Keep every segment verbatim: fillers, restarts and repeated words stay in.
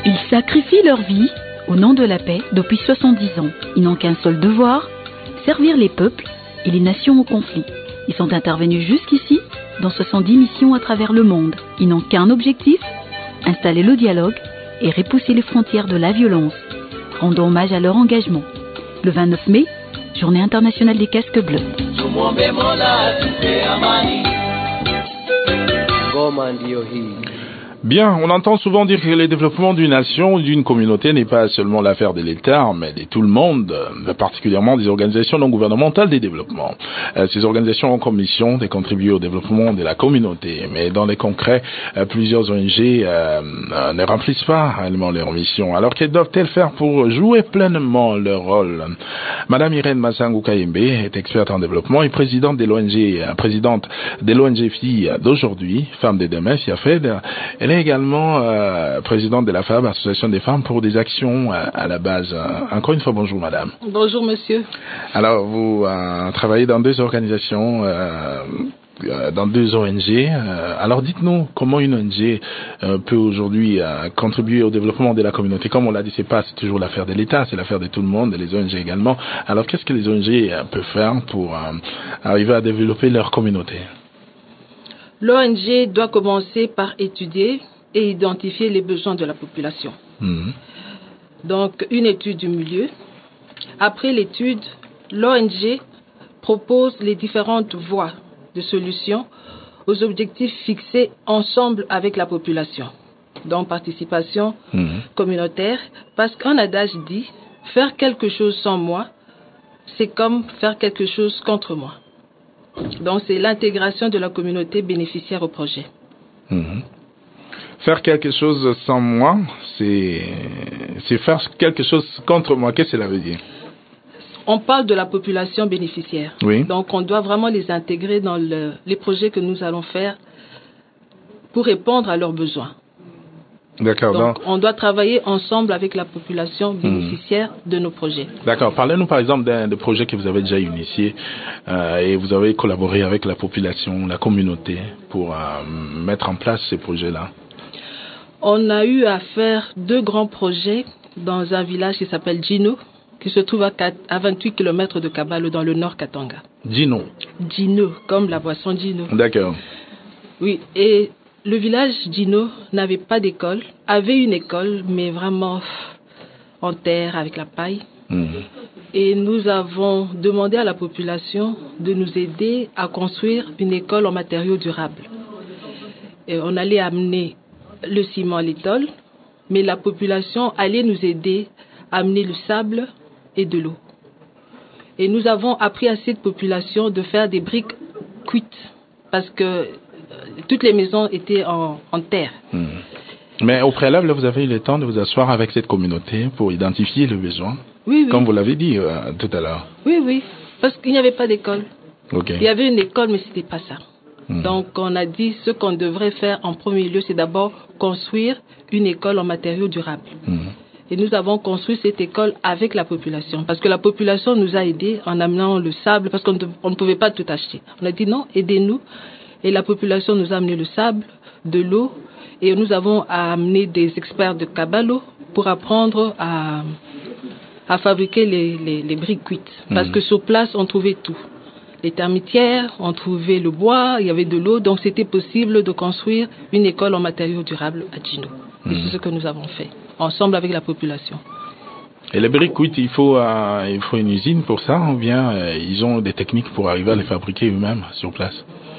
Ils sacrifient leur vie au nom de la paix depuis soixante-dix ans. Ils n'ont qu'un seul devoir, servir les peuples et les nations au conflit. Ils sont intervenus jusqu'ici dans soixante-dix missions à travers le monde. Ils n'ont qu'un objectif, installer le dialogue et repousser les frontières de la violence. Rendons hommage à leur engagement. Le vingt-neuf mai, Journée internationale des casques bleus. Bien, on entend souvent dire que le développement d'une nation ou d'une communauté n'est pas seulement l'affaire de l'État, mais de tout le monde, particulièrement des organisations non gouvernementales de développement. Ces organisations ont comme mission de contribuer au développement de la communauté, mais dans les concrets, plusieurs O N G euh, ne remplissent pas réellement leur mission. Alors, que doivent-elles faire pour jouer pleinement leur rôle? Madame Irène Massangou Kayembe est experte en développement et présidente de l'O N G, présidente de l'O N G Filles d'aujourd'hui, Femmes de demain, FIAFED. Elle est également euh, présidente de la F A B, Association des femmes pour des actions à, à la base. Encore une fois, bonjour madame. Bonjour monsieur. Alors, vous euh, travaillez dans deux organisations, euh, euh, dans deux O N G. Euh, alors, dites-nous comment une O N G euh, peut aujourd'hui euh, contribuer au développement de la communauté. Comme on l'a dit, c'est pas c'est toujours l'affaire de l'État, c'est l'affaire de tout le monde, et les O N G également. Alors, qu'est-ce que les O N G euh, peuvent faire pour euh, arriver à développer leur communauté? L'O N G doit commencer par étudier et identifier les besoins de la population. Mmh. Donc, une étude du milieu. Après l'étude, l'O N G propose les différentes voies de solutions aux objectifs fixés ensemble avec la population. Donc, participation mmh. communautaire, parce qu'un adage dit « faire quelque chose sans moi, c'est comme faire quelque chose contre moi ». Donc, c'est l'intégration de la communauté bénéficiaire au projet. Mmh. Faire quelque chose sans moi, c'est, c'est faire quelque chose contre moi. Qu'est-ce que cela veut dire? On parle de la population bénéficiaire. Oui. Donc, on doit vraiment les intégrer dans le, les projets que nous allons faire pour répondre à leurs besoins. D'accord. Donc, donc, on doit travailler ensemble avec la population bénéficiaire mmh. de nos projets. D'accord. Parlez-nous par exemple d'un, d'un projet que vous avez déjà initié euh, et vous avez collaboré avec la population, la communauté pour euh, mettre en place ces projets-là. On a eu à faire deux grands projets dans un village qui s'appelle Djino, qui se trouve à, à vingt-huit kilomètres de Kabalo dans le nord Katanga. Djino. Djino, comme la boisson Djino. D'accord. Oui, et le village Djino n'avait pas d'école, avait une école, mais vraiment en terre avec la paille. Mmh. Et nous avons demandé à la population de nous aider à construire une école en matériaux durables. Et on allait amener le ciment, les tôles, mais la population allait nous aider à amener le sable et de l'eau. Et nous avons appris à cette population de faire des briques cuites, parce que toutes les maisons étaient en, en terre. Mmh. Mais au préalable, vous avez eu le temps de vous asseoir avec cette communauté pour identifier le besoin. Oui, oui. Comme vous l'avez dit euh, tout à l'heure. Oui, oui, parce qu'il n'y avait pas d'école. Okay. Il y avait une école, mais ce n'était pas ça. Mmh. Donc, on a dit ce qu'on devrait faire en premier lieu, c'est d'abord construire une école en matériaux durables. Mmh. Et nous avons construit cette école avec la population, parce que la population nous a aidés en amenant le sable, parce qu'on ne pouvait pas tout acheter. On a dit non, aidez-nous. Et la population nous a amené le sable, de l'eau, et nous avons amené des experts de Kabalo pour apprendre à, à fabriquer les, les, les briques cuites. Parce mmh. que sur place, on trouvait tout. Les termitières, on trouvait le bois, il y avait de l'eau, donc c'était possible de construire une école en matériaux durables à Djino. Mmh. Et c'est ce que nous avons fait, ensemble avec la population. Et les briques cuites, il faut, euh, il faut une usine pour ça, ou bien euh, ils ont des techniques pour arriver à les fabriquer eux-mêmes sur place?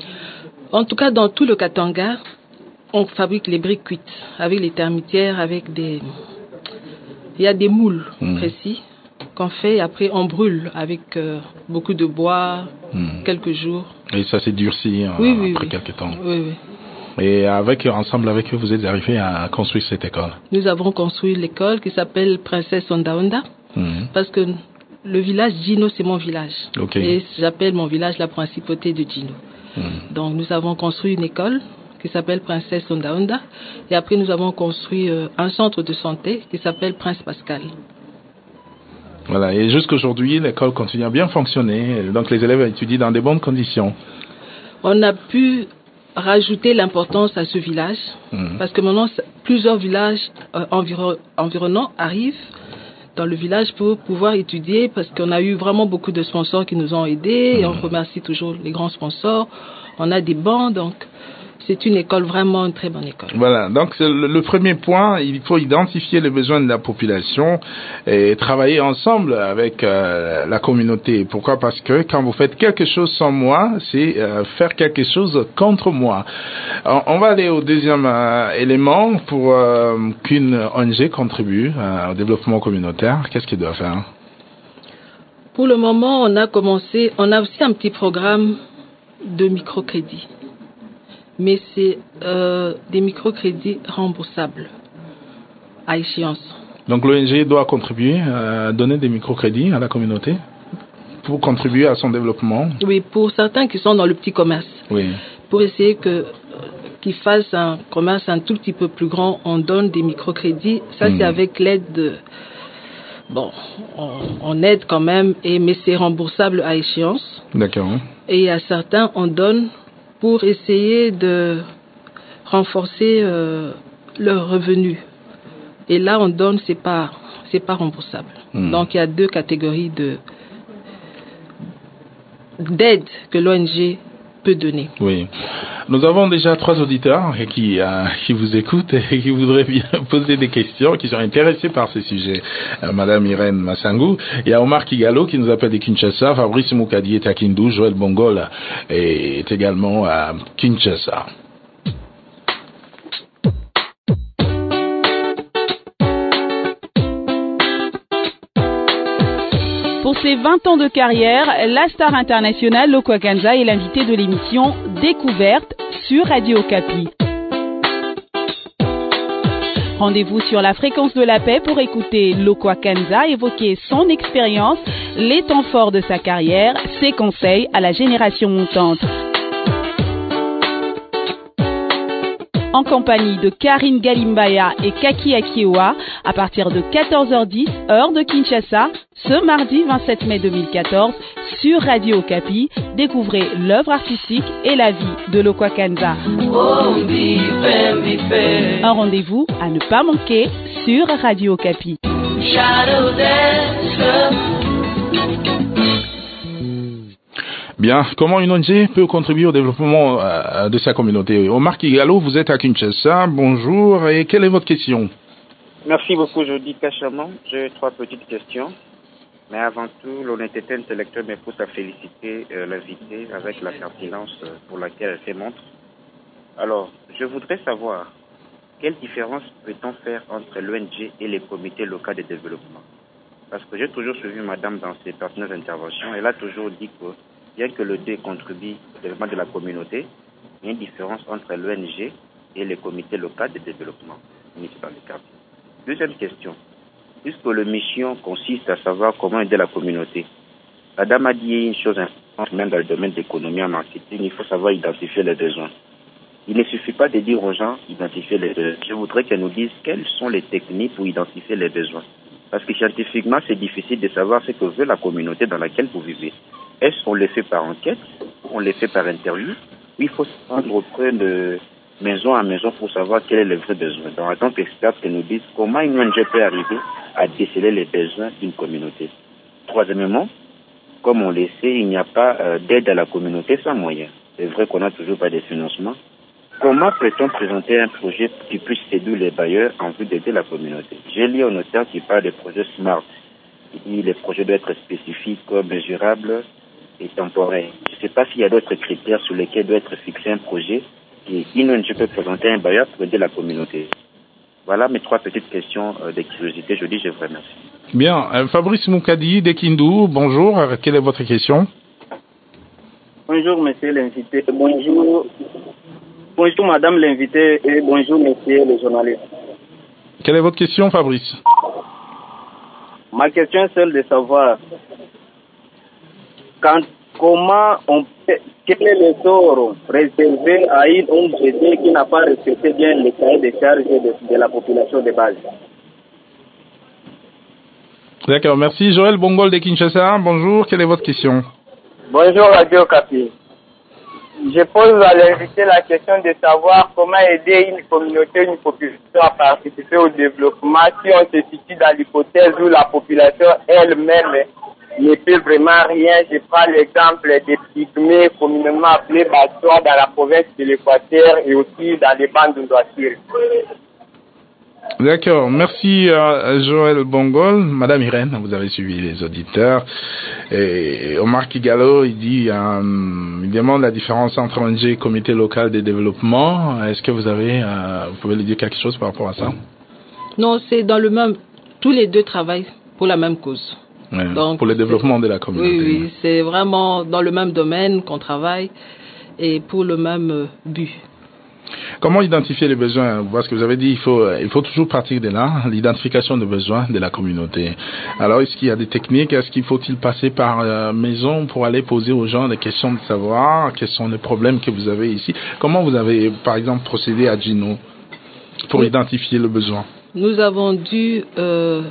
En tout cas, dans tout le Katanga, on fabrique les briques cuites avec les termitières, avec des... Il y a des moules mmh. précis qu'on fait, et après on brûle avec euh, beaucoup de bois, mmh. quelques jours. Et ça s'est durci hein, oui, oui, après oui. quelques temps. Oui, oui. Et avec, ensemble avec eux, vous êtes arrivés à construire cette école? Nous avons construit l'école qui s'appelle Princesse Onda mmh. parce que le village Djino, c'est mon village. Okay. Et j'appelle mon village la principauté de Djino. Mmh. Donc nous avons construit une école qui s'appelle Princesse Onda Onda, et après nous avons construit euh, un centre de santé qui s'appelle Prince Pascal. Voilà, et jusqu'aujourd'hui, l'école continue à bien fonctionner, donc les élèves étudient dans de bonnes conditions. On a pu rajouter l'importance à ce village, mmh. parce que maintenant, plusieurs villages euh, environ, environnants arrivent dans le village pour pouvoir étudier, parce qu'on a eu vraiment beaucoup de sponsors qui nous ont aidés, mmh. et on remercie toujours les grands sponsors. On a des bancs, donc c'est une école, vraiment une très bonne école. Voilà, donc le, le premier point, il faut identifier les besoins de la population et travailler ensemble avec euh, la communauté. Pourquoi? Parce que quand vous faites quelque chose sans moi, c'est euh, faire quelque chose contre moi. Alors, on va aller au deuxième euh, élément pour euh, qu'une O N G contribue euh, au développement communautaire. Qu'est-ce qu'il doit faire? Pour le moment, on a commencé, on a aussi un petit programme de microcrédit. Mais c'est euh, des microcrédits remboursables à échéance. Donc l'O N G doit contribuer à donner des microcrédits à la communauté pour contribuer à son développement? Oui, pour certains qui sont dans le petit commerce. Oui. Pour essayer que, euh, qu'ils fassent un commerce un tout petit peu plus grand, on donne des microcrédits. Ça, mmh. c'est avec l'aide de... Bon, on, on aide quand même, et, mais c'est remboursable à échéance. D'accord. Et à certains, on donne pour essayer de renforcer euh, leurs revenus. Et là, on donne, c'est pas, c'est pas remboursable. Mmh. Donc, il y a deux catégories de d'aide que l'O N G peut donner. Oui. Nous avons déjà trois auditeurs qui, euh, qui vous écoutent et qui voudraient bien poser des questions, qui sont intéressés par ces sujets. Euh, Madame Irène Massangou, il y a Omar Kigalo qui nous appelle de Kinshasa, Fabrice Moukadi est à Kindu, Joël Bongol est également à Kinshasa. Pour ses vingt ans de carrière, la star internationale Lokwa Kanza est l'invité de l'émission Découverte sur Radio Okapi. Rendez-vous sur la fréquence de la paix pour écouter Lokwa Kanza évoquer son expérience, les temps forts de sa carrière, ses conseils à la génération montante. En compagnie de Karine Galimbaya et Kaki Akiewa, à partir de quatorze heures dix, heure de Kinshasa, ce mardi vingt-sept mai deux mille quatorze, sur Radio Okapi, découvrez l'œuvre artistique et la vie de Lokwa Kanza. Un rendez-vous à ne pas manquer sur Radio Okapi. Bien, comment une O N G peut contribuer au développement euh, de sa communauté? Omar Kigalo, vous êtes à Kinshasa, bonjour, et quelle est votre question? Merci beaucoup, je dis Kachaman. J'ai trois petites questions, mais avant tout, l'honnêteté intellectuelle me pousse à féliciter euh, l'invité avec la pertinence euh, pour laquelle elle fait montre. Alors, je voudrais savoir, quelle différence peut-on faire entre l'O N G et les comités locaux de développement? Parce que j'ai toujours suivi madame dans ses pertinentes interventions, elle a toujours dit que bien que le D contribue au développement de la communauté, il y a une différence entre l'O N G et les comités locaux de développement municipal de quartier. Deuxième question. Puisque la mission consiste à savoir comment aider la communauté, la dame a dit une chose importante, même dans le domaine de l'économie et marketing, il faut savoir identifier les besoins. Il ne suffit pas de dire aux gens identifier les besoins. Je voudrais qu'elle nous dise quelles sont les techniques pour identifier les besoins. Parce que scientifiquement, c'est difficile de savoir ce que veut la communauté dans laquelle vous vivez. Est-ce qu'on les fait par enquête, on les fait par interview, ou il faut se rendre auprès de maison à maison pour savoir quel est le vrai besoin. Donc, en tant qu'expert, que nous disent comment une O N G peut arriver à déceler les besoins d'une communauté. Troisièmement, comme on le sait, il n'y a pas euh, d'aide à la communauté sans moyens. C'est vrai qu'on n'a toujours pas de financement. Comment peut-on présenter un projet qui puisse séduire les bailleurs en vue d'aider la communauté? J'ai lu un auteur qui parle des projets SMART. Il dit les projets doivent être spécifiques, mesurables et temporaires. Je ne sais pas s'il y a d'autres critères sur lesquels doit être fixé un projet et une O N G peut présenter un bailleur pour aider la communauté. Voilà mes trois petites questions euh, de curiosité. Je dis je vous remercie. Bien. Euh, Fabrice Moukadi de Kindu, bonjour. Quelle est votre question? Bonjour monsieur l'invité. Bonjour. Bonjour madame l'invité et bonjour monsieur le journaliste. Quelle est votre question, Fabrice? Ma question est celle de savoir quand, comment on peut, quel est le sort réservé à une O N G qui n'a pas respecté bien les cahiers de charges de, de la population de base. D'accord, merci. Joël Bongol de Kinshasa, bonjour. Quelle est votre question? Bonjour Radio Okapi. je pose à l'invité la question de savoir comment aider une communauté, une population à participer au développement si on se situe dans l'hypothèse où la population elle-même ne peut vraiment rien. Je prends l'exemple des pygmées communément appelés Batsois dans la province de l'Équateur et aussi dans les bandes de Doissir. D'accord, merci à Joël Bongol. Madame Irène, vous avez suivi les auditeurs. Et Omar Kigalo, il dit, euh, il demande la différence entre O N G et comité local de développement. Est-ce que vous avez, euh, vous pouvez lui dire quelque chose par rapport à ça? Non, c'est dans le même, tous les deux travaillent pour la même cause. Ouais, donc, pour le développement de la communauté. Oui, oui, c'est vraiment dans le même domaine qu'on travaille et pour le même but. Comment identifier les besoins? Parce que vous avez dit il faut il faut toujours partir de là, l'identification des besoins de la communauté. Alors est-ce qu'il y a des techniques? Est-ce qu'il faut-il passer par euh, maison pour aller poser aux gens des questions de savoir quels sont les problèmes que vous avez ici? Comment vous avez par exemple procédé à Gino pour oui. identifier le besoin? Nous avons dû euh,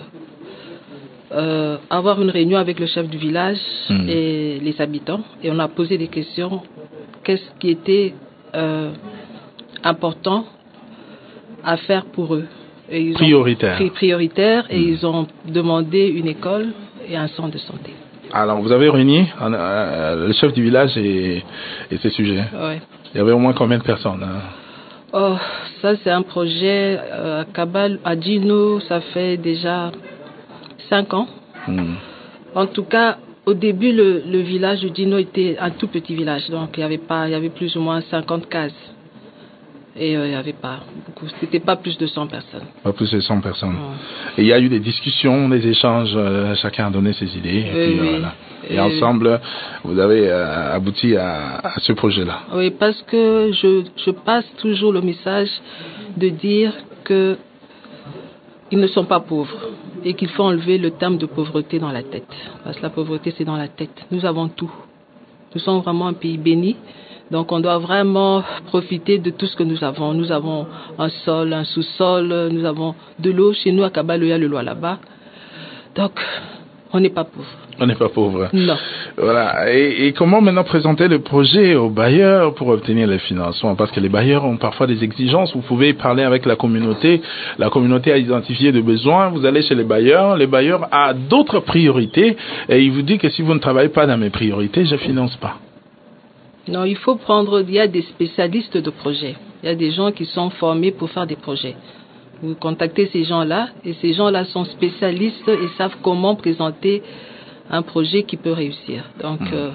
euh, avoir une réunion avec le chef du village mmh. et les habitants et on a posé des questions. Qu'est-ce qui était euh, important à faire pour eux. Et ils prioritaire. Ont, pri, prioritaire et mmh. ils ont demandé une école et un centre de santé. Alors, vous avez réuni euh, le chef du village et, et ces sujets. Oui. Il y avait au moins combien de personnes hein? Oh, ça c'est un projet euh, à Kabal, à Djino, ça fait déjà cinq ans. Mmh. En tout cas, au début, le, le village de Djino était un tout petit village, donc il y avait pas, il y avait plus ou moins cinquante cases. Et euh, il n'y avait pas beaucoup, c'était pas plus de cent personnes. Pas plus de cent personnes. Ouais. Et il y a eu des discussions, des échanges, euh, chacun a donné ses idées. Et, oui, puis, oui. Voilà. et, et ensemble, vous avez euh, abouti à, à ce projet-là. Oui, parce que je, je passe toujours le message de dire que ils ne sont pas pauvres et qu'il faut enlever le terme de pauvreté dans la tête. Parce que la pauvreté, c'est dans la tête. Nous avons tout. Nous sommes vraiment un pays béni. Donc on doit vraiment profiter de tout ce que nous avons. Nous avons un sol, un sous-sol, nous avons de l'eau. Chez nous à Kabaloya, le Loa là-bas. Donc on n'est pas pauvre. On n'est pas pauvre. Non. Voilà. Et, et comment maintenant présenter le projet aux bailleurs pour obtenir les financements? Parce que les bailleurs ont parfois des exigences. Vous pouvez parler avec la communauté. La communauté a identifié des besoins. Vous allez chez les bailleurs. Les bailleurs ont d'autres priorités. Et ils vous disent que si vous ne travaillez pas dans mes priorités, je ne finance pas. Non, il faut prendre, il y a des spécialistes de projets. Il y a des gens qui sont formés pour faire des projets. Vous contactez ces gens-là et ces gens-là sont spécialistes et savent comment présenter un projet qui peut réussir. Donc, mmh. euh,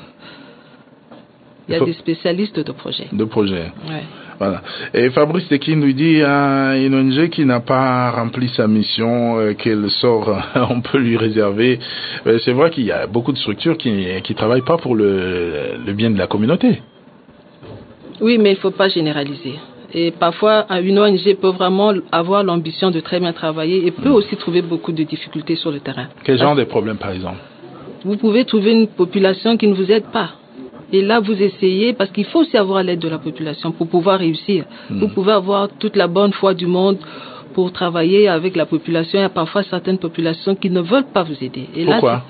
il y a il faut... des spécialistes de projets. De projets. Ouais. Voilà. Et Fabrice Tekin nous dit euh, une O N G qui n'a pas rempli sa mission, euh, quel sort on peut lui réserver. Euh, c'est vrai qu'il y a beaucoup de structures qui qui travaillent pas pour le, le bien de la communauté. Oui, mais il faut pas généraliser. Et parfois, une O N G peut vraiment avoir l'ambition de très bien travailler et peut mmh. aussi trouver beaucoup de difficultés sur le terrain. Quel genre de problème, par exemple? Vous pouvez trouver une population qui ne vous aide pas. Et là, vous essayez, parce qu'il faut aussi avoir l'aide de la population pour pouvoir réussir. Mmh. Vous pouvez avoir toute la bonne foi du monde pour travailler avec la population. Il y a parfois certaines populations qui ne veulent pas vous aider. Et Pourquoi? Là,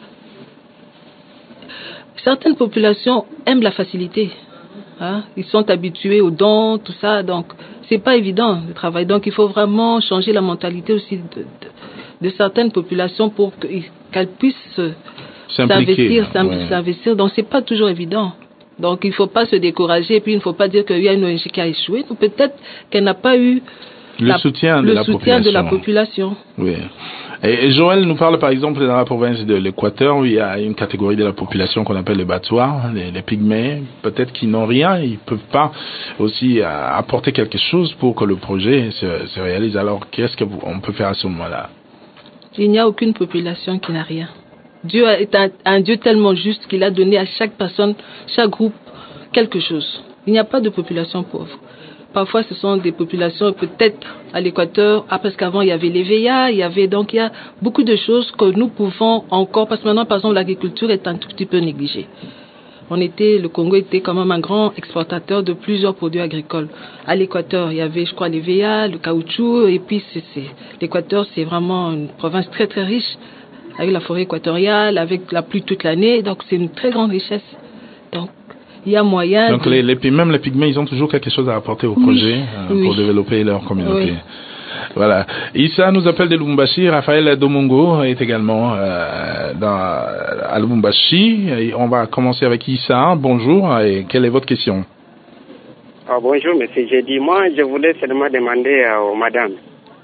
certaines populations aiment la facilité. Hein? Ils sont habitués aux dons, tout ça. Donc, c'est pas évident de travailler. Donc, il faut vraiment changer la mentalité aussi de, de, de certaines populations pour qu'elles puissent s'investir, ouais. s'investir. Donc, c'est pas toujours évident. Donc, il faut pas se décourager. Et puis, il ne faut pas dire qu'il y a une O N G qui a échoué. Ou peut-être qu'elle n'a pas eu le la, soutien, de, le la soutien de la population. population. Oui. Et, et Joël nous parle, par exemple, dans la province de l'Équateur, où il y a une catégorie de la population qu'on appelle les Batsois, les, les pygmées, peut-être qu'ils n'ont rien, ils peuvent pas aussi euh, apporter quelque chose pour que le projet se, se réalise. Alors, qu'est-ce qu'on peut faire à ce moment-là? Il n'y a aucune population qui n'a rien. Dieu est un, un Dieu tellement juste qu'il a donné à chaque personne, chaque groupe, quelque chose. Il n'y a pas de population pauvre. Parfois, ce sont des populations, peut-être à l'Équateur, ah, parce qu'avant, il y avait les V I A, il y avait, donc il y a beaucoup de choses que nous pouvons encore, parce que maintenant, par exemple, l'agriculture est un tout petit peu négligée. On était, le Congo était quand même un grand exportateur de plusieurs produits agricoles. À l'Équateur, il y avait, je crois, les V I A, le caoutchouc, et puis c'est, c'est, l'Équateur, c'est vraiment une province très, très riche, avec la forêt équatoriale, avec la pluie toute l'année, donc c'est une très grande richesse. Donc, il y a moyen... Donc, de... les, les, même les pygmées, ils ont toujours quelque chose à apporter au projet oui. euh, oui. pour développer leur communauté. Oui. Voilà. Issa nous appelle de Lubumbashi. Raphaël Domongo est également euh, dans, à Lubumbashi. Et on va commencer avec Issa. Bonjour. Et quelle est votre question? Ah, bonjour, monsieur. J'ai dit, moi, je voulais seulement demander à aux madame.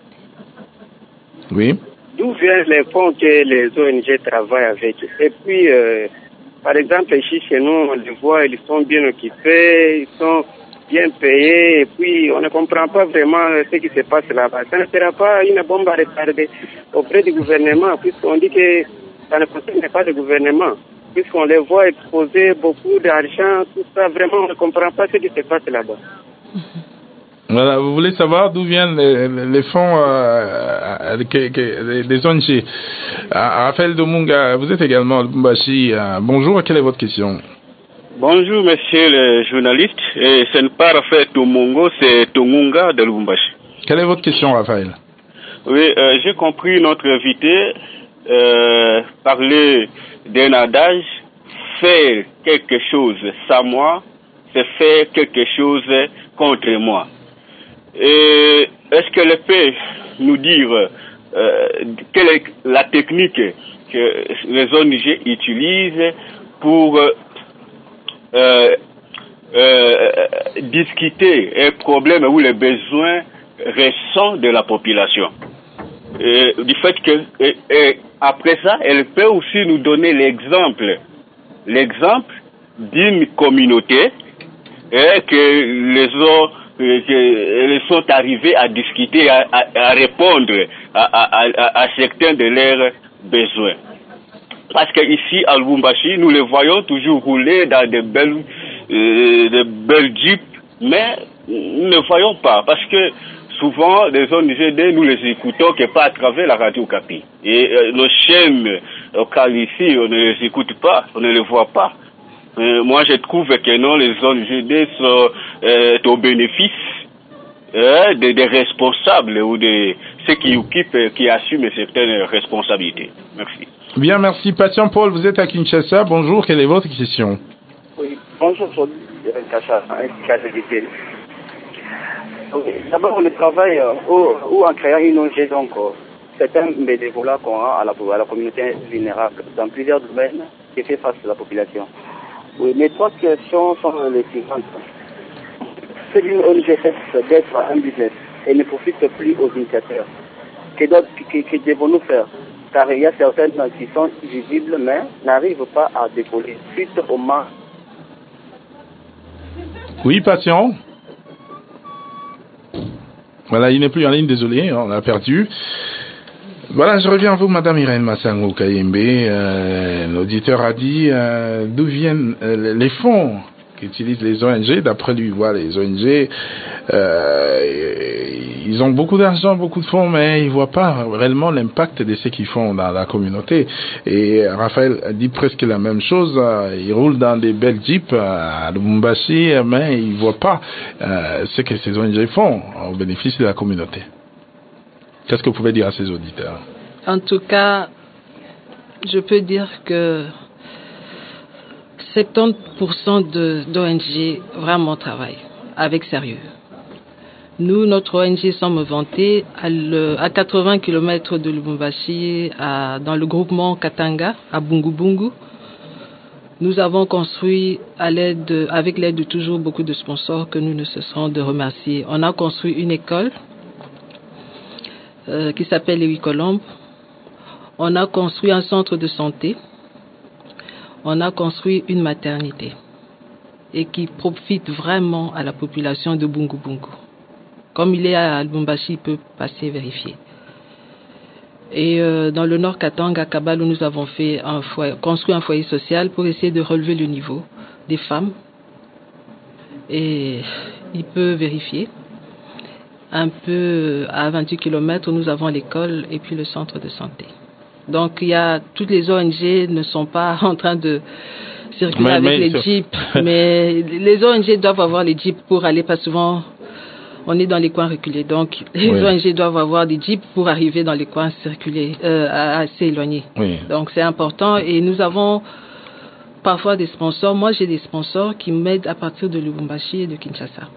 Oui. D'où viennent les fonds que les O N G travaillent avec? Et puis, euh, par exemple, ici chez nous, on les voit, ils sont bien occupés, ils sont bien payés, et puis on ne comprend pas vraiment ce qui se passe là-bas. Ça ne sera pas une bombe à retarder auprès du gouvernement, puisqu'on dit que ça ne concerne pas le gouvernement, puisqu'on les voit exposer beaucoup d'argent, tout ça, vraiment on ne comprend pas ce qui se passe là-bas. Voilà, vous voulez savoir d'où viennent les, les fonds euh, que, que, des O N G. Raphaël Domunga, vous êtes également à Lubumbashi. Bonjour, quelle est votre question? Bonjour, monsieur le journaliste. Et ce n'est pas Raphaël Domunga, c'est Tomunga de Lubumbashi. Quelle est votre question, Raphaël? Oui, euh, j'ai compris notre invité euh, parler d'un adage, faire quelque chose sans moi, c'est faire quelque chose contre moi. Et est-ce que le peut nous dire euh, quelle est la technique que les O N G utilisent pour euh, euh, discuter un problème ou les besoins récents de la population? Et du fait que et, et après ça, elle peut aussi nous donner l'exemple, l'exemple d'une communauté et que les autres Ils sont arrivés à discuter, à, à, à répondre à, à, à, à certains de leurs besoins. Parce qu'ici, à Lubumbashi, nous les voyons toujours rouler dans de belles, euh, de belles jeeps, mais nous ne voyons pas. Parce que souvent, les O N G, nous les écoutons que pas à travers la radio Okapi. Et euh, nos chaînes locales ici, on ne les écoute pas, on ne les voit pas. Euh, moi, je trouve que non, les O N G sont euh, au bénéfice euh, des, des responsables ou de ceux qui occupent, qui assument certaines responsabilités. Merci. Bien, merci. Patient Paul, vous êtes à Kinshasa. Bonjour, quelle est votre question? Oui, bonjour, d'abord, on travaille euh, ou en créant une O N G, donc, euh, c'est un bénévolat qu'on a à la, à la communauté vulnérable dans plusieurs domaines qui fait face à la population. Oui, mes trois questions sont les suivantes. C'est une O N G cesse d'être un business et ne profite plus aux initiateurs. Que, que, que devons-nous faire? Car il y a certaines qui sont visibles mais n'arrivent pas à décoller suite au manque. Oui, patient. Voilà, il n'est plus en ligne, désolé, on l'a perdu. Voilà, je reviens à vous, Madame Irène Massango Kayembe. Euh, L'auditeur a dit euh, d'où viennent euh, les fonds qu'utilisent les O N G. D'après lui, voilà, les O N G, euh, ils ont beaucoup d'argent, beaucoup de fonds, mais ils voient pas réellement l'impact de ce qu'ils font dans la communauté. Et Raphaël dit presque la même chose. Ils roulent dans des belles jeeps à Lubumbashi, mais ils voient pas euh, ce que ces O N G font au bénéfice de la communauté. Qu'est-ce que vous pouvez dire à ces auditeurs? En tout cas, je peux dire que soixante-dix pour cent d'O N G vraiment travaillent avec sérieux. Nous, notre O N G, sommes vantés à, le, à quatre-vingts kilomètres de Lubumbashi, à, dans le groupement Katanga, à Bungu Bungu. Nous avons construit, à l'aide, avec l'aide de toujours beaucoup de sponsors que nous ne cesserons de remercier. On a construit une école Euh, qui s'appelle les Huit Colombes. On a construit un centre de santé. On a construit une maternité et qui profite vraiment à la population de Bungu Bungu. Comme il est à Lubumbashi, il peut passer vérifier. Et euh, dans le Nord Katanga, à Kabalo, nous avons fait un foyer, construit un foyer social pour essayer de relever le niveau des femmes. Et il peut vérifier. Un peu à vingt-huit kilomètres, nous avons l'école et puis le centre de santé. Donc, il y a, toutes les O N G ne sont pas en train de circuler mais, avec mais les jeeps, mais les O N G doivent avoir les jeeps pour aller, pas souvent, on est dans les coins reculés. Donc, les oui. O N G doivent avoir des jeeps pour arriver dans les coins circulés, euh, assez éloignés. Oui. Donc, c'est important et nous avons parfois des sponsors. Moi, j'ai des sponsors qui m'aident à partir de Lubumbashi et de Kinshasa.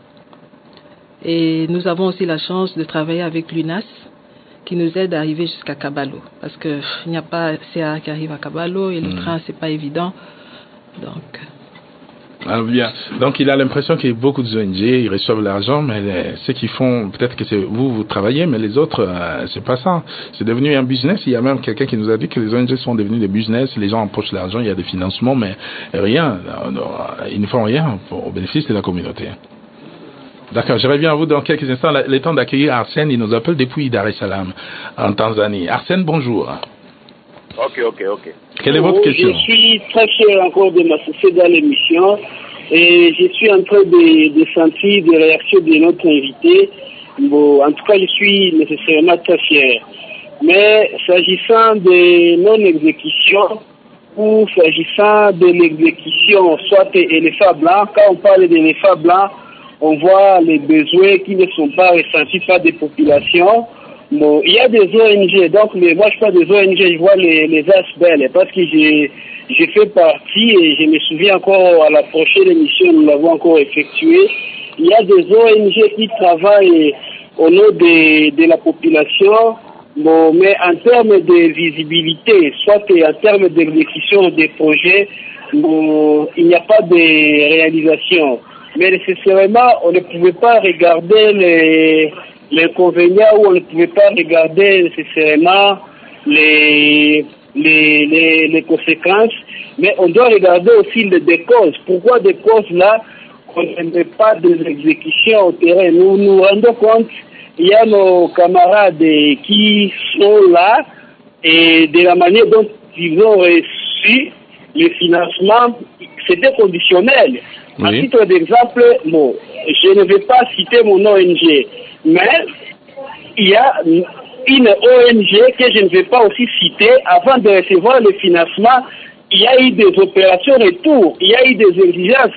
Et nous avons aussi la chance de travailler avec l'U N A S, qui nous aide à arriver jusqu'à Kabalo. Parce qu'il n'y a pas C A qui arrive à Kabalo et le mmh. train, c'est pas évident. Donc... Alors bien. Donc il a l'impression qu'il y a beaucoup de O N G, ils reçoivent l'argent, mais les, ceux qui font, peut-être que c'est vous, vous travaillez, mais les autres, euh, c'est pas ça. C'est devenu un business. Il y a même quelqu'un qui nous a dit que les O N G sont devenus des business. Les gens empochent l'argent, il y a des financements, mais rien. Ils ne font rien pour, au bénéfice de la communauté. D'accord, je reviens à vous dans quelques instants. Le temps d'accueillir Arsène, il nous appelle depuis Dar es Salaam, en Tanzanie. Arsène, bonjour. Ok, ok, ok. Quelle est votre question? Je suis très fier encore de m'associer dans l'émission et je suis en train de, de sentir des réactions de notre invité. Bon, en tout cas, je suis nécessairement très fier. Mais s'agissant de non-exécution ou s'agissant de l'exécution, soit éléphant blanc, quand on parle d'éléphant blanc, on voit les besoins qui ne sont pas ressentis par des populations. Bon, il y a des O N G, donc mais moi je parle des O N G, je vois les, les A S B E L, parce que j'ai, j'ai fait partie et je me souviens encore à la prochaine émission, nous l'avons encore effectuée. Il y a des O N G qui travaillent au nom de, de la population, bon, mais en termes de visibilité, soit en termes d'exécution des projets, bon, il n'y a pas de réalisation. Mais nécessairement, on ne pouvait pas regarder les l'inconvénient où on ne pouvait pas regarder nécessairement les, les, les, les conséquences, mais on doit regarder aussi les des causes. Pourquoi des causes là, on ne met pas des exécutions au terrain? Nous nous rendons compte, il y a nos camarades qui sont là et de la manière dont ils ont reçu le financement, c'était conditionnel. Oui. À titre d'exemple, bon, je ne vais pas citer mon O N G, mais il y a une O N G que je ne vais pas aussi citer. Avant de recevoir le financement, il y a eu des opérations retour, il y a eu des exigences.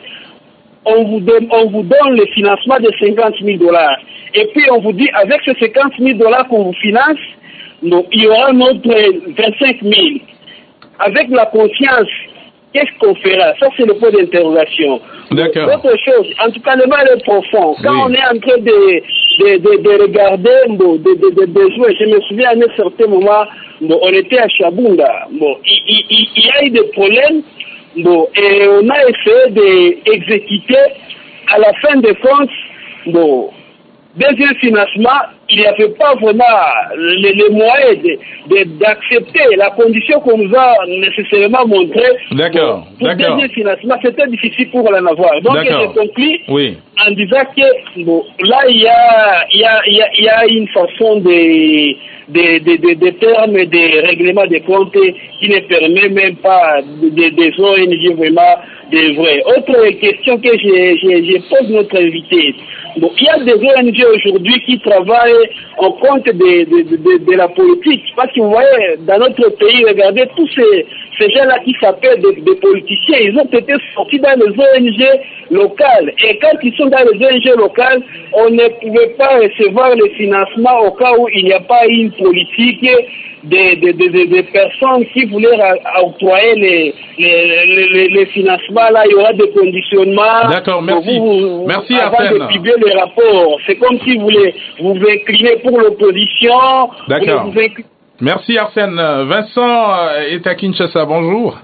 On vous donne, on vous donne le financement de cinquante mille dollars. Et puis on vous dit, avec ces cinquante mille dollars qu'on vous finance, donc, il y aura notre vingt-cinq mille. Avec la confiance, qu'est-ce qu'on fera? Ça, c'est le point d'interrogation. D'accord. Autre chose, en tout cas, le mal est profond. Quand oui. on est en train de, de, de, de regarder bon, de, de, de, de jouer, je me souviens à un certain moment, bon, on était à Chabunda. Bon, il, il, il y a eu des problèmes, bon, et on a essayé d'exécuter. À la fin des comptes, bon, deuxième financement, il n'y avait pas vraiment les, les moyens de, de, d'accepter la condition qu'on nous a nécessairement montrée. D'accord. Pour le deuxième financement, c'était difficile pour en avoir. Donc, j'ai conclu oui. en disant que bon, là, il y a, il y, a, il y, a, il y a une façon de, de, de, de, de termes et de règlement des comptes qui ne permet même pas de, de, des O N G vraiment de vrai. Autre question que je, je, je pose notre invité. Bon, il y a des O N G aujourd'hui qui travaillent en compte de, de, de, de la politique. Parce que vous voyez, dans notre pays, regardez tous ces, ces gens-là qui s'appellent des, des politiciens, ils ont été sortis dans les O N G locales. Et quand ils sont dans les O N G locales, on ne pouvait pas recevoir le financement au cas où il n'y a pas une politique des de, de, de, de personnes qui voulaient octroyer les, les, les, les financements. Là, il y aura des conditionnements. D'accord, merci. Vous, merci, avant Arsène. de publier les rapports. C'est comme si vous voulez vous vous inclinez pour l'opposition. D'accord. Merci, Arsène. Vincent est à Kinshasa. Bonjour.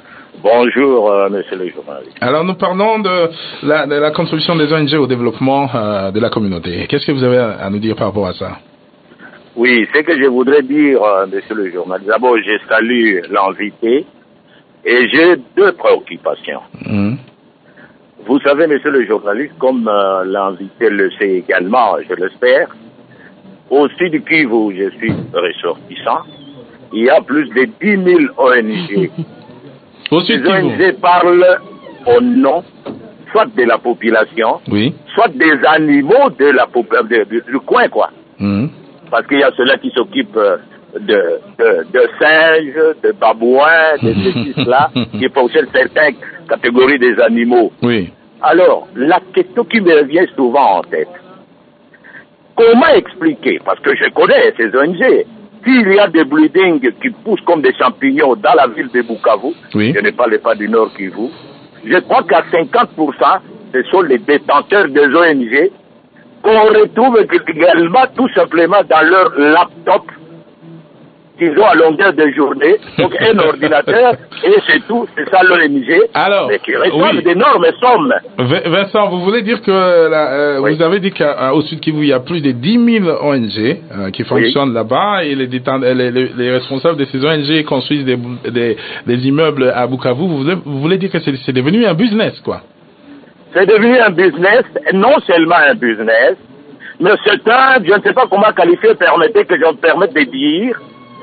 Bonjour, euh, monsieur le journaliste. Alors, nous parlons de la, de la contribution des O N G au développement euh, de la communauté. Qu'est-ce que vous avez à nous dire par rapport à ça? Oui, ce que je voudrais dire, euh, monsieur le journaliste, d'abord, je salue l'invité et j'ai deux préoccupations. Mmh. Vous savez, monsieur le journaliste, comme euh, l'invité le sait également, je l'espère, au Sud Kivu où je suis ressortissant, il y a plus de dix mille O N G. Les O N G parlent au nom soit de la population, oui. soit des animaux de la de, de, du coin, quoi. Mmh. Parce qu'il y a ceux-là qui s'occupent de, de, de singes, de babouins, de ceci, là, qui possèdent certaines catégories des animaux. Oui. Alors, la question qui me revient souvent en tête, comment expliquer, parce que je connais ces O N G, s'il y a des buildings qui poussent comme des champignons dans la ville de Bukavu, oui. je ne parle pas du Nord Kivu, je crois qu'à cinquante pour cent, ce sont les détenteurs des O N G qu'on retrouve également tout simplement dans leur laptop qu'ils ont à longueur de journée, donc un ordinateur, et c'est tout, c'est ça l'O N G, alors, mais qui reçoivent oui. d'énormes sommes. Vincent, vous voulez dire que là, euh, oui. vous avez dit qu'au Sud Kivu, il y a plus de dix mille O N G euh, qui fonctionnent oui. là-bas, et les, les, les, les responsables de ces O N G construisent des, des, des immeubles à Bukavu. Vous voulez, vous voulez dire que c'est, c'est devenu un business, quoi? C'est devenu un business, non seulement un business, mais c'est un, je ne sais pas comment qualifier, permettez que je me permette de dire,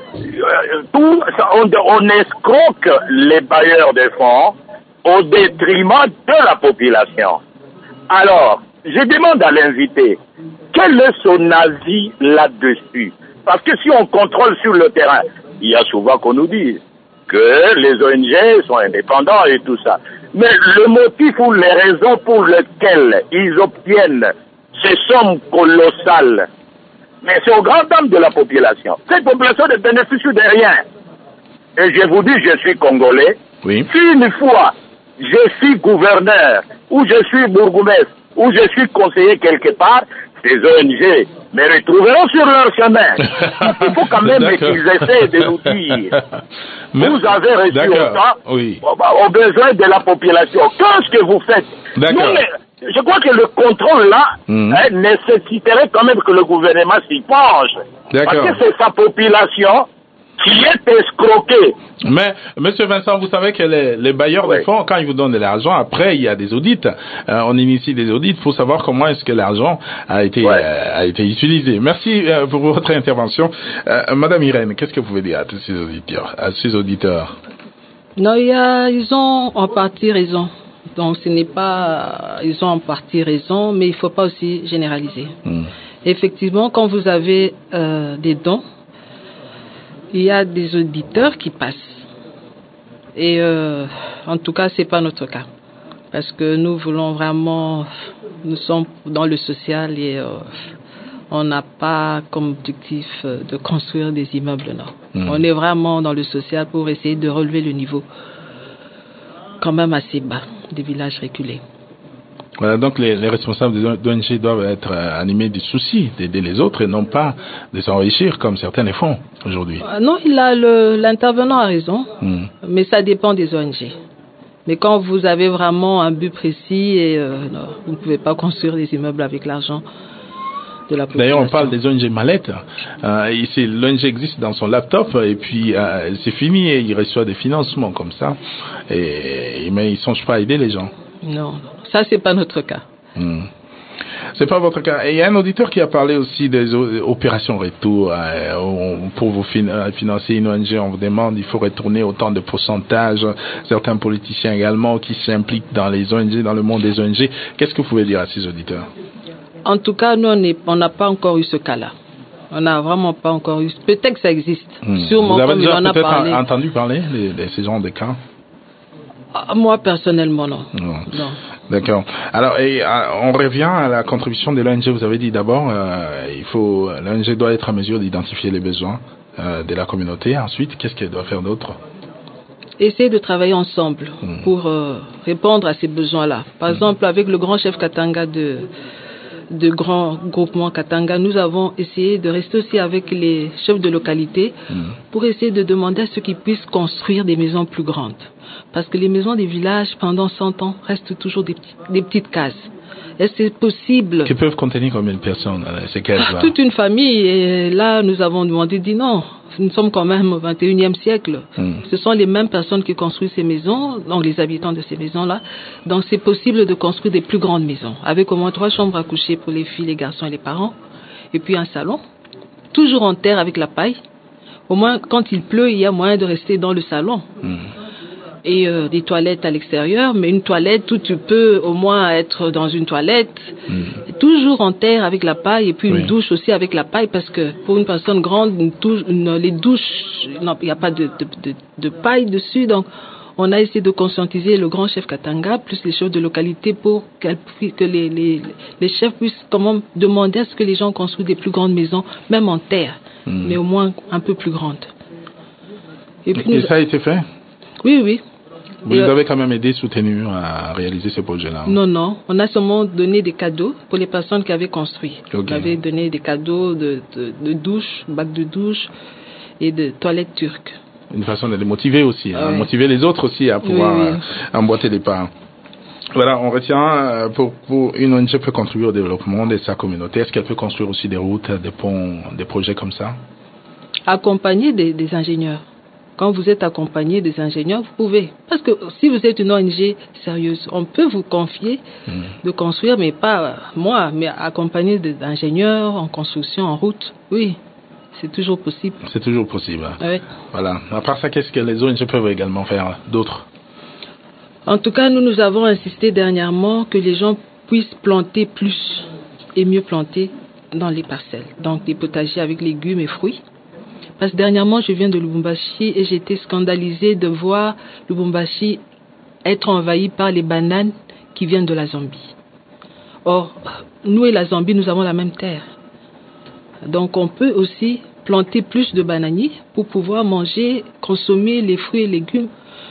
tout, on, on escroque les bailleurs de fonds au détriment de la population. Alors, je demande à l'invité, quel est son avis là-dessus? Parce que si on contrôle sur le terrain, il y a souvent qu'on nous dise que les O N G sont indépendants et tout ça. Mais le motif ou les raisons pour lesquelles ils obtiennent ces sommes colossales, mais c'est aux grandes dames de la population. Cette population ne bénéficie de rien. Et je vous dis, je suis congolais. Oui. Si une fois je suis gouverneur, ou je suis bourgmestre, ou je suis conseiller quelque part, ces O N G me retrouveront sur leur chemin. Il faut quand même qu'ils essaient de nous dire. Mais, vous avez reçu autant oui. aux besoins de la population. Qu'est-ce que vous faites? D'accord. Nous, je crois que le contrôle là mmh. hein, nécessiterait quand même que le gouvernement s'y penche. Parce que c'est sa population qui est escroquée. Mais, Monsieur Vincent, vous savez que les, les bailleurs oui. de fonds, quand ils vous donnent de l'argent, après, il y a des audits. Euh, on initie des audits pour savoir comment est-ce que l'argent a été, ouais. euh, a été utilisé. Merci euh, pour votre intervention. Euh, Madame Irène, qu'est-ce que vous pouvez dire à tous ces auditeurs, à ces auditeurs? Non, il y a, ils ont en partie raison. Donc, ce n'est pas, ils ont en partie raison, mais il ne faut pas aussi généraliser. Mmh. Effectivement, quand vous avez euh, des dons, il y a des auditeurs qui passent. Et euh, en tout cas, c'est pas notre cas. Parce que nous voulons vraiment, nous sommes dans le social et euh, on n'a pas comme objectif de construire des immeubles, non. Mmh. On est vraiment dans le social pour essayer de relever le niveau quand même assez bas des villages reculés. Voilà, donc les, les responsables des O N G doivent être euh, animés du souci d'aider les autres et non pas de s'enrichir comme certains le font aujourd'hui. Euh, non, il a le, l'intervenant a raison, mm. mais ça dépend des O N G. Mais quand vous avez vraiment un but précis, et euh, non, vous ne pouvez pas construire des immeubles avec l'argent de la population. D'ailleurs, on parle des O N G mallettes. Euh, ici, l'O N G existe dans son laptop et puis euh, c'est fini et il reçoit des financements comme ça. Et, mais il ne songe pas à aider les gens. Non, ça c'est pas notre cas. Hmm. C'est pas votre cas. Et il y a un auditeur qui a parlé aussi des opérations retour. Euh, pour vous fin- financer une O N G, on vous demande, il faut retourner autant de pourcentage. Certains politiciens également qui s'impliquent dans les O N G, dans le monde des O N G. Qu'est-ce que vous pouvez dire à ces auditeurs? En tout cas, nous, on n'a pas encore eu ce cas-là. On n'a vraiment pas encore eu. Peut-être que ça existe. Hmm. Sûrement, vous avez comme déjà il en a peut-être parlé. entendu parler de, de ces genres de cas? Moi, personnellement, non. non. non. D'accord. Alors, et, on revient à la contribution de l'O N G. Vous avez dit d'abord, euh, il faut, l'O N G doit être en mesure d'identifier les besoins euh, de la communauté. Ensuite, qu'est-ce qu'elle doit faire d'autre? Essayer de travailler ensemble mmh. pour euh, répondre à ces besoins-là. Par mmh. exemple, avec le grand chef Katanga de, de grand groupement Katanga, nous avons essayé de rester aussi avec les chefs de localité mmh. pour essayer de demander à ceux qui puissent construire des maisons plus grandes. Parce que les maisons des villages, pendant cent ans, restent toujours des, petits, des petites cases. Est-ce que c'est possible? Qui peuvent contenir combien de personnes, ces cases-là? Toute une famille. Et là, nous avons demandé, dit non, nous sommes quand même au vingt et unième siècle. Hmm. Ce sont les mêmes personnes qui construisent ces maisons, donc les habitants de ces maisons-là. Donc c'est possible de construire des plus grandes maisons, avec au moins trois chambres à coucher pour les filles, les garçons et les parents, et puis un salon, toujours en terre avec la paille. Au moins, quand il pleut, il y a moyen de rester dans le salon. Hmm. Et euh, des toilettes à l'extérieur, mais une toilette où tu peux au moins être dans une toilette, mmh. toujours en terre avec la paille, et puis une oui. douche aussi avec la paille, parce que pour une personne grande, une douche, une, les douches, non, il n'y a pas de, de, de, de paille dessus, donc on a essayé de conscientiser le grand chef Katanga, plus les chefs de localité, pour que les, les, les chefs puissent comment demander à ce que les gens construisent des plus grandes maisons, même en terre. mmh. mais au moins un peu plus grande. Et, puis, et nous... ça a été fait? Oui, oui. Vous les avez quand même aidés, soutenus à réaliser ce projet-là? Non, non. On a seulement donné des cadeaux pour les personnes qui avaient construit. Okay. On avait donné des cadeaux de, de, de douche, bac de douche et de toilettes turques. Une façon de les motiver aussi, ah hein, ouais. motiver les autres aussi à pouvoir oui, oui. Euh, emboîter des pas. Voilà, on retient, euh, pour, pour une O N G peut contribuer au développement de sa communauté. Est-ce qu'elle peut construire aussi des routes, des ponts, des projets comme ça? Accompagner des, des ingénieurs. Quand vous êtes accompagné des ingénieurs, vous pouvez. Parce que si vous êtes une O N G sérieuse, on peut vous confier mmh. de construire, mais pas moi, mais accompagner des ingénieurs en construction, en route, oui. C'est toujours possible. C'est toujours possible. Oui. Voilà. À part ça, qu'est-ce que les O N G peuvent également faire d'autres? En tout cas, nous, nous avons insisté dernièrement que les gens puissent planter plus et mieux planter dans les parcelles. Donc, des potagers avec légumes et fruits. Parce que dernièrement, je viens de Lubumbashi et j'étais scandalisée de voir Lubumbashi être envahi par les bananes qui viennent de la Zambie. Or, nous et la Zambie, nous avons la même terre. Donc, on peut aussi planter plus de bananiers pour pouvoir manger, consommer les fruits et légumes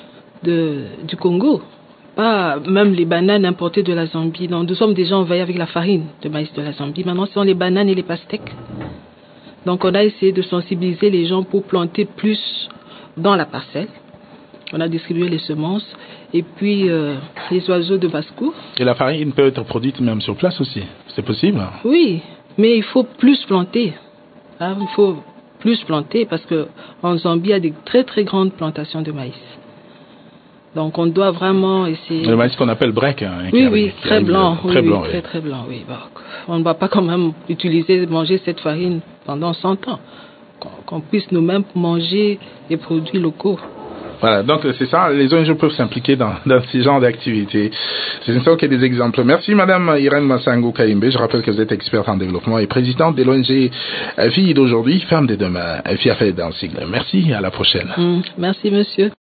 de, du Congo. Pas même les bananes importées de la Zambie. Donc, nous sommes déjà envahis avec la farine de maïs de la Zambie. Maintenant, ce sont les bananes et les pastèques. Donc, on a essayé de sensibiliser les gens pour planter plus dans la parcelle. On a distribué les semences et puis euh, les oiseaux de basse-cour. Et la farine peut être produite même sur place aussi. C'est possible? Oui, mais il faut plus planter. Hein, il faut plus planter parce qu'en Zambie, il y a des très très grandes plantations de maïs. Donc, on doit vraiment essayer... Le maïs qu'on appelle break. Hein, oui, oui, arrive, très blanc. De... Très oui, blanc, oui, oui. Très, très blanc, oui. Bon, on ne va pas quand même utiliser, manger cette farine pendant cent ans. Qu'on, qu'on puisse nous-mêmes manger les produits locaux. Voilà, donc c'est ça, les O N G peuvent s'impliquer dans, dans ce genre d'activités. C'est une sorte qu'il y a des exemples. Merci Madame Irène Massango Kaimbe, je rappelle que vous êtes experte en développement et présidente de l'O N G Filles d'aujourd'hui, Femmes de demain, F I A F E D dans le sigle. Merci, à la prochaine. Mmh, merci monsieur.